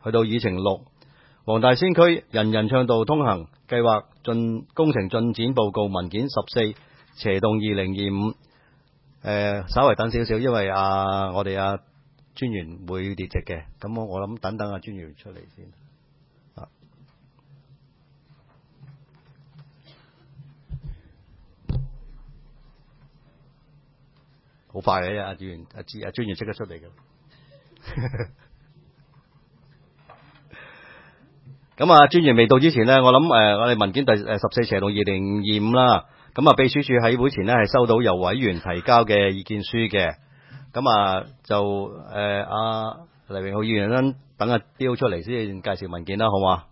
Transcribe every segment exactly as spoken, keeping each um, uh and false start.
去到議程六，黃大仙區人人暢道通行計劃進工程進展報告文件十四，斜動二零二五。誒，稍微等少少，因為啊，我哋啊專員會列席嘅，咁我我諗等等啊專員出嚟先。啊，好快嘅，阿專員阿專阿專員即刻出嚟嘅。咁啊，專員未到之前呢，我諗誒、呃，我哋文件第誒十四斜動二零二五啦。咁啊，秘書處喺會前呢係收到由委員提交嘅意見書嘅。咁啊，就誒阿黎榮浩議員咧，等阿標出嚟先介紹文件啦，好嘛？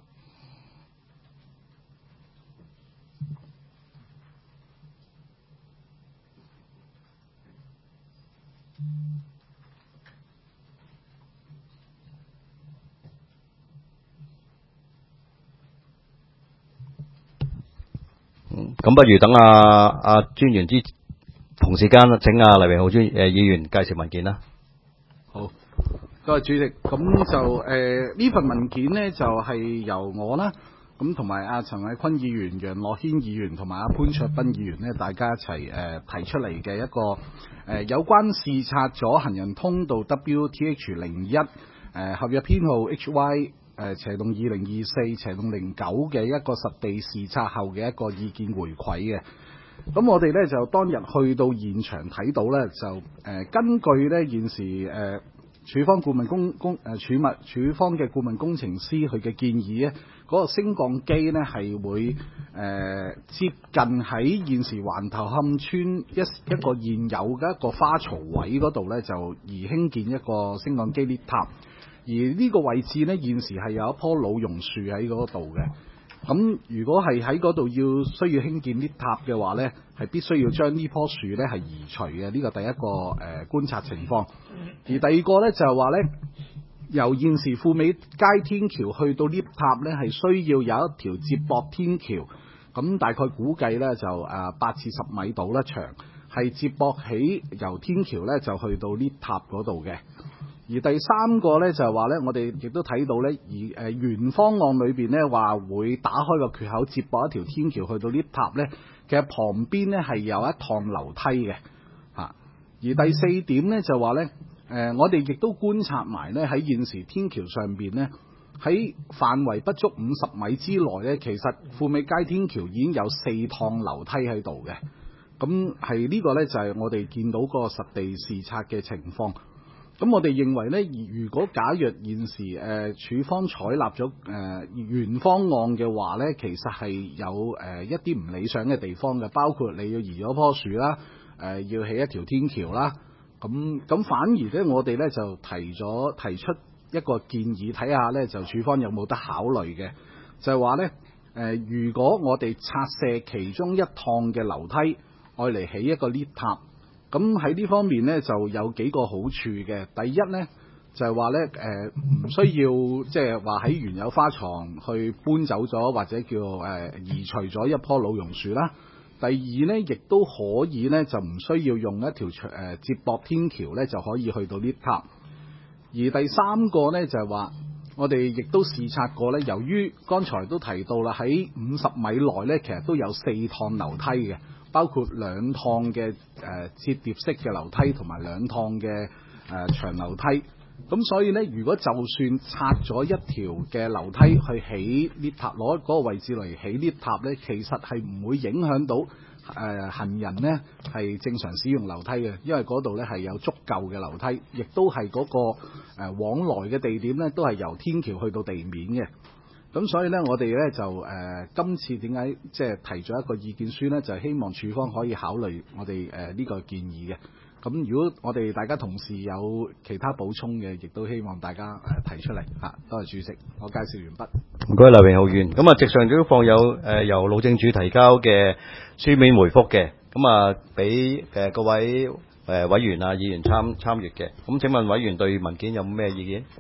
咁不如等阿阿專員之同時間請阿黎榮浩專誒議員介紹文件啦。 好，多謝主席。咁就誒呢、呃、份文件呢，就係、是、由我啦，咁同埋阿陳偉坤議員、楊樂軒議員同埋阿潘焯彬議員呢，大家一齊誒、呃、提出嚟嘅一個誒、呃、有關視察咗行人通道 W T H 零一誒合約編號 H Y。誒斜動二零二四斜動零九嘅一個實地視察後嘅一個意見回饋嘅，咁我哋咧就當日去到現場睇到咧，就誒、呃、根據咧現時誒署方顧問工工誒署物署方嘅顧問工程師佢嘅建議咧，嗰、那個升降機咧係會誒、呃、接近喺現時環頭磡村一一個現有嘅一個花槽位嗰度咧，就而興建一個升降機 lift 塔。而呢個位置呢，現時係有一棵老榕樹喺嗰度嘅。咁如果係喺嗰度要需要興建 lift 塔嘅話呢，係必須要將呢棵樹呢係移除嘅。呢個第一個誒、呃、觀察情況。而第二個呢，就係話呢，由現時富美街天橋去到 lift 塔呢，係需要有一條接駁天橋。咁大概估計呢，就誒八至十米度啦長，係接駁起由天橋呢就去到 lift 塔嗰度嘅。而第三個咧就係話咧，我哋亦都睇到咧，而誒原方案裏邊咧話會打開個缺口接駁一條天橋去到 lift 塔咧，其實旁邊咧係有一趟樓梯嘅嚇。而第四點咧就話咧，誒我哋亦都觀察埋咧喺現時天橋上邊咧，喺範圍不足五十米之內咧，其實富美街天橋已經有四趟樓梯喺度嘅。咁係呢個咧就係我哋見到個實地視察嘅情況。咁我哋認為咧，如果假若現時誒、呃、署方採納咗誒原方案嘅話咧，其實係有誒、呃、一啲唔理想嘅地方嘅，包括你要移咗棵樹啦，誒、呃、要起一條天橋啦，咁咁反而咧，我哋咧就提咗提出一個建議，睇下咧就署方有冇得考慮嘅，就係話咧誒，如果我哋拆卸其中一趟嘅樓梯，愛嚟起一個 lift 塔。咁喺呢方面呢，就有幾個好處嘅。第一呢，就係話呢，誒唔需要即係話喺原有花床去搬走咗，或者叫誒、呃、移除咗一棵老榕樹啦。第二呢，亦都可以呢，就唔需要用一條誒、呃、接駁天橋呢，就可以去到 lift 塔。而第三個呢，就係話，我哋亦都視察過呢，由於剛才都提到啦，喺五十米內呢，其實都有四趟樓梯嘅。包括兩趟嘅誒摺疊式嘅樓梯同埋兩趟嘅誒、呃、長樓梯，咁所以呢，如果就算拆咗一條嘅樓梯去起 lift 塔，攞嗰個位置嚟起 lift 塔呢，其實係唔會影響到誒、呃、行人呢係正常使用樓梯嘅，因為嗰度呢係有足夠嘅樓梯，亦都係嗰、那個、呃、往來嘅地點呢都係由天橋去到地面嘅。咁所以咧，我哋咧就誒、呃、今次點解即係提咗一個意見書咧，就係、希望署方可以考慮我哋誒呢個建議嘅。咁如果我哋大家同事有其他補充嘅，亦都希望大家誒、呃、提出嚟嚇。多謝主席，我介紹完畢。 唔該，黎榮浩議員。咁啊，席上都放有誒、呃、由路政署提交嘅書面回覆嘅，咁啊俾誒各位誒、呃、委員啊議員參參閱嘅。咁請問委員對文件有咩意見？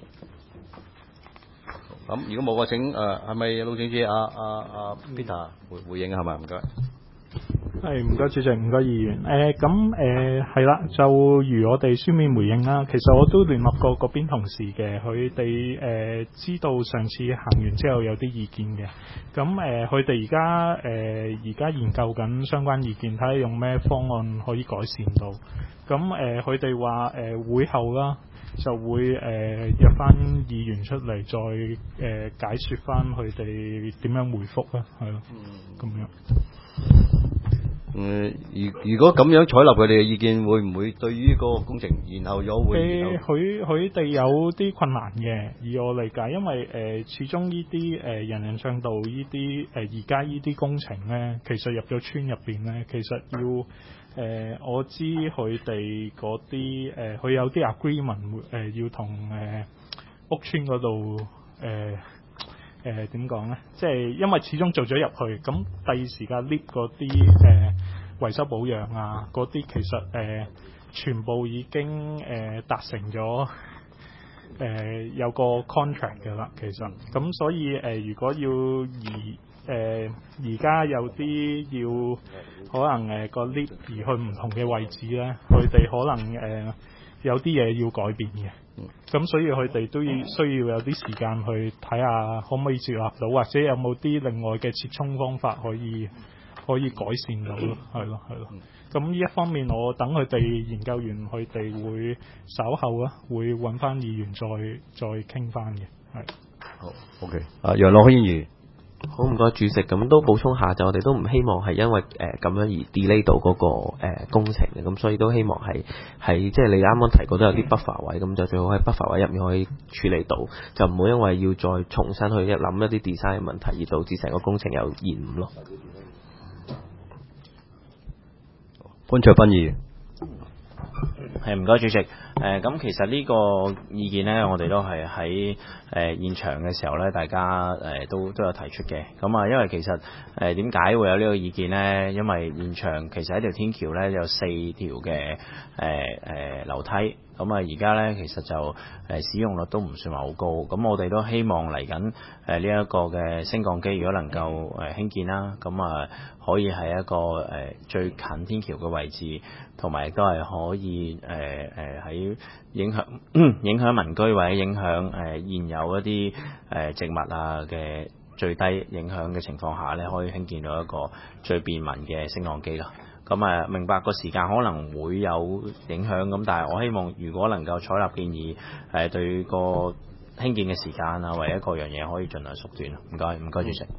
咁如果冇嘅，請誒係咪路政署阿阿阿 Peter 回回應啊？係咪？唔該。 係唔該主席，唔該議員。誒咁誒係啦，就如我哋書面回應啦。其實我都聯絡過嗰邊同事嘅，佢哋誒知道上次行完之後有啲意見嘅。咁誒佢哋而家誒而家研究緊相關意見，睇下用咩方案可以改善到。咁誒佢哋話誒會後啦，就會誒、呃、約翻議員出嚟，再誒、呃、解説翻佢哋點樣回覆啦，係咯，咁樣。 嗯，如如果咁樣採納佢哋嘅意見，會唔會對於嗰個工程延後咗會延後？ 佢佢哋有啲困難嘅，以我理解，因為誒、呃、始終呢啲誒人人暢道呢啲誒而家呢啲工程咧，其實入咗村入邊咧，其實要誒、呃、我知佢哋嗰啲誒佢有啲 agreement 誒、呃、要同誒、呃、屋村嗰度誒誒點講咧？即係因為始終做咗入去，咁第二時間 lift 嗰啲誒維修保養啊，嗰啲其實誒、呃、全部已經誒、呃、達成咗誒、呃、有個 contract 嘅啦，其實咁所以誒、呃、如果要移誒而家有啲要可能誒、呃、個 lift 移去唔同嘅位置咧，佢哋可能誒、呃、有啲嘢要改變嘅。咁所以佢哋都要需要有啲時間去睇下可唔可以接納到，或者有冇啲另外嘅折衷方法可以可以改善到咯，係咯係咯。咁呢一方面，我等佢哋研究完，佢哋會稍後啊會揾翻議員再再傾翻嘅，係。 好 ，OK。啊，楊樂軒議員。 好，唔該主席，咁都補充下，就我哋都唔希望係因為誒咁、呃、樣而 delay 到嗰、那個、呃、工程嘅，咁所以都希望係喺即係你啱啱提過都有啲 buffer 位，咁就最好喺 buffer 位入面可以處理到，就唔好因為要再重新去一諗一啲 design 嘅問題，而導致成個工程有延誤咯。 潘焯斌議員。 係唔該主席，誒、呃、咁其實呢個意見呢，我哋都係喺誒現場嘅時候呢，大家誒、呃、都都有提出嘅。咁啊，因為其實誒點解會有呢個意見呢？因為現場其實一條天橋呢，有四條嘅誒誒樓梯。咁啊，而家咧其實就誒、呃、使用率都唔算話好高，咁我哋都希望嚟緊誒呢一個嘅升降機，如果能夠誒、呃、興建啦，咁啊可以喺一個誒、呃、最近天橋嘅位置，同埋亦都係可以誒誒喺影響影響民居或者影響誒、呃、現有一啲誒、呃、植物啊嘅最低影響嘅情況下咧，可以興建到一個最便民嘅升降機啦。咁啊，明白個時間可能會有影響，咁但係我希望如果能夠採納建議，誒對個興建嘅時間啊，或者各樣嘢可以盡量縮短。唔該，唔該主席。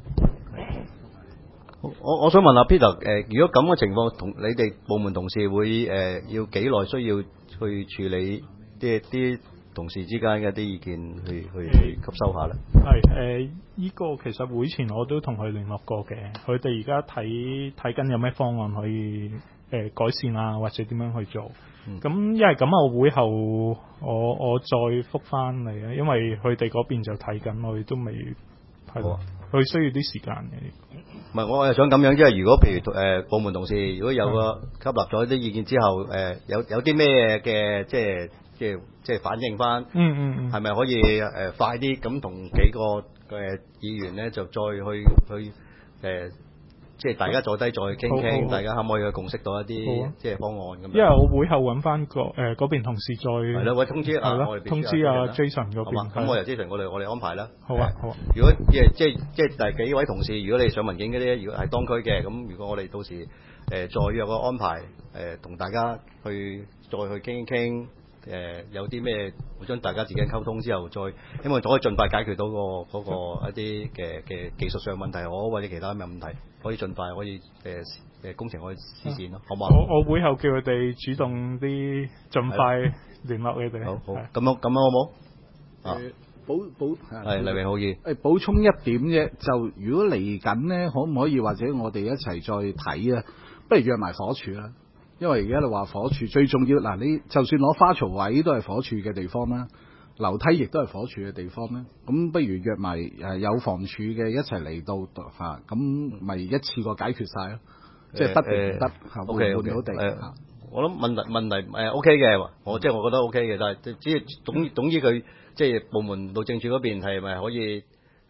我我想問下 Peter，誒、呃，如果咁嘅情況，同你哋部門同事會誒、呃、要幾耐需要去處理啲啲同事之間嘅啲意見，去去去吸收下咧？ 係誒，依、呃這個其實會前我都同佢聯絡過嘅，佢哋而家睇睇緊有咩方案可以誒、呃、改善啊，或者點樣去做。咁、嗯、因為咁啊，會後我我再覆翻嚟啊，因為佢哋嗰邊就睇緊，我哋都未係喎，佢需要啲時間嘅。 唔係，我係想咁樣，即係如果譬如誒、呃、部門同事如果有個吸納咗啲意見之後，誒、呃、有有啲咩嘅即係即係即係反映翻， 嗯嗯嗯， 係咪可以誒、呃、快啲咁同幾個嘅議員咧就再去去誒、呃、即係大家坐低再傾傾，大家可唔可以去共識到一啲、啊、即係方案咁樣？ 因為我會後揾翻個誒嗰邊同事再係啦，喂通知啊，我哋通知啊 Jason 嗰邊。 咁我由 Jason 我哋我哋安排啦。 好啊好啊。 如果即係即係即係第幾位同事，如果你上文件嗰啲，如果係當區嘅，咁如果我哋到時誒、呃、再約個安排誒，同、呃、大家去再去傾一傾。誒、呃、有啲咩，會將大家之間溝通之後，再希望可以盡快解決到、嗰個嗰、嗰個一啲嘅嘅技術上問題，好或者其他咩問題，可以盡快可以誒誒、呃、工程可以施展咯，好嘛？ 我我會後叫佢哋主動啲，盡快聯絡你哋。 好好，咁樣咁樣好冇？啊， 補補係黎榮浩議誒補充一點啫，就如果嚟緊咧，可唔可以或者我哋一齊再睇啊？不如約埋火柱啦。因為而家你話火柱最重要嗱，你就算攞花槽位都係火柱嘅地方啦，樓梯亦都係火柱嘅地方啦。咁不如約埋誒有房署嘅一齊嚟到嚇，咁咪一次過解決晒咯。即係不定唔得嚇，換換到地嚇。 我諗問題問題誒 O K 嘅，我即係我覺得 O K 嘅，但係只係總總之佢即係部門路政署嗰邊係咪可以誒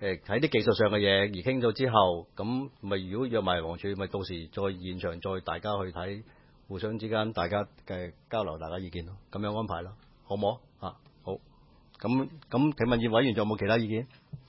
誒喺啲技術上嘅嘢而傾咗之後，咁咪如果約埋黃柱，咪到時再現場再大家去睇，互相之間大家嘅交流，大家意見咯，咁樣安排咯，好唔好啊？好，咁咁提問業委員仲有冇其他意見？